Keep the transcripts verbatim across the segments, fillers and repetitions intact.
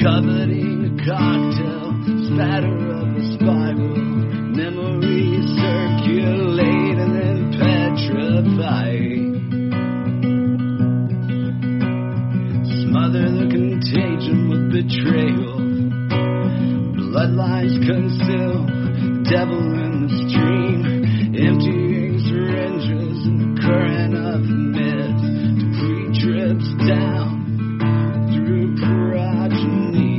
coveting a cocktail, spatter of a spiral, memories circulate and then petrify. Smother the contagion with betrayal, bloodlines conceal, devil in the stream, emptying syringes in the current of myth, debris drips down through progeny.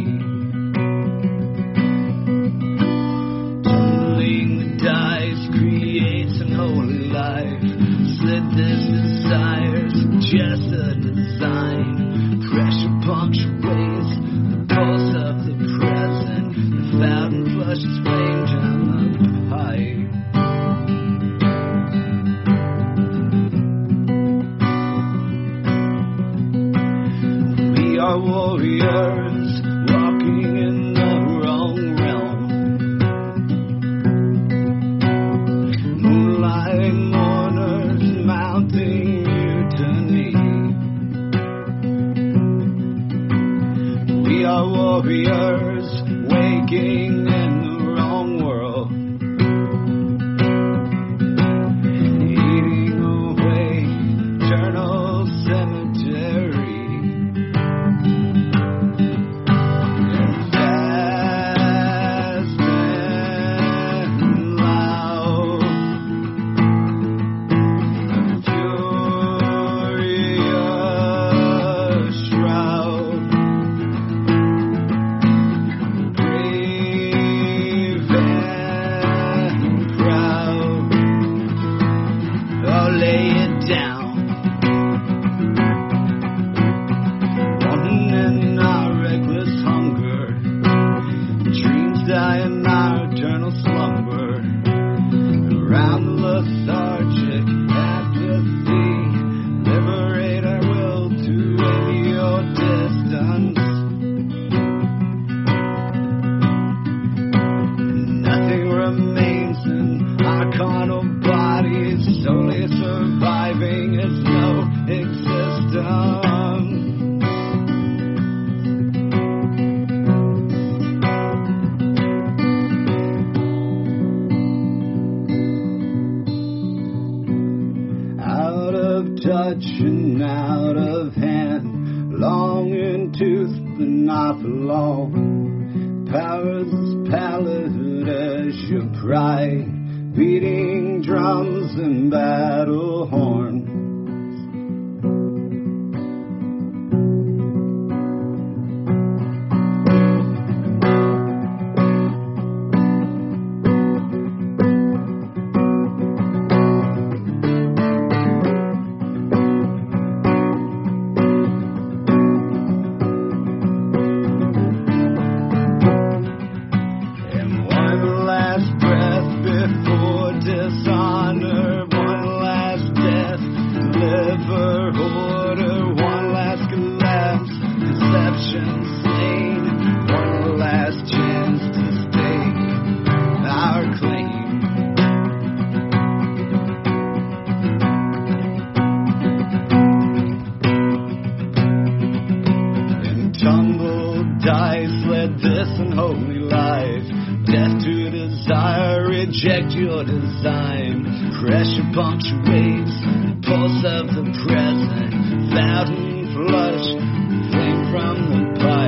Tumbling the dice creates an holy life, slit this desires, just a design, pressure punctuates the pulse of the present, the fountain flushes flame down the pipe. We are warriors walking in the wrong realm. Moonlight mourners mounting mutiny. We are warriors waking in the wrong world, eating away eternal cemetery. And fast and loud, a furious shroud, brave and proud. Oh, lay it down. Wanting in our reckless hunger, dreams die in our eternal slumber. Around the lethargic apathy, liberate our will to any your distance. Nothing remains in our carnal bodies, solely surviving is no existence. Out of touch and out of hand, long in tooth but not for long. Powers as pallid as your pride, beating drums and battle horns. And one last breath before dishonor, one last death, deliver order, one last collapse, deception slain, one last chance to stake our claim. And tumbled dice led this unholy life, death to desire, reject your design. Pressure punctuates the pulse of the present, fountain flush, flame from the pipe.